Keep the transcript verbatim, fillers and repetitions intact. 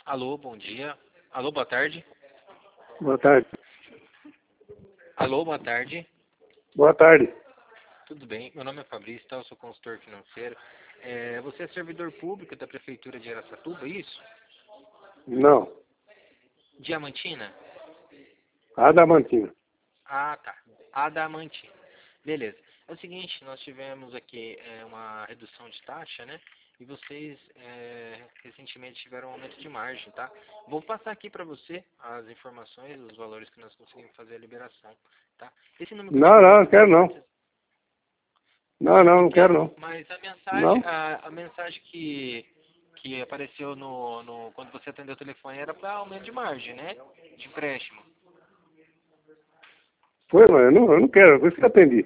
Alô, bom dia. Alô, boa tarde. Boa tarde. Alô, boa tarde. Boa tarde. Tudo bem? Meu nome é Fabrício, tá? Eu sou consultor financeiro. É, você é servidor público da Prefeitura de Araçatuba, é isso? Não. Diamantina? Adamantina. Ah, tá. Adamantina. Beleza. É o seguinte, nós tivemos aqui é, uma redução de taxa, né? E vocês é, recentemente tiveram um aumento de margem, tá? Vou passar aqui para você as informações, os valores que nós conseguimos fazer a liberação, tá? Esse número que eu te Não, não, liguei não quero no não. WhatsApp, Não, não, não não quer? quero não. Mas a mensagem, Não? a, a mensagem que, que apareceu no, no, quando você atendeu o telefone era para aumento de margem, né? De empréstimo. Foi, mas eu não, eu não quero, por isso que eu atendi.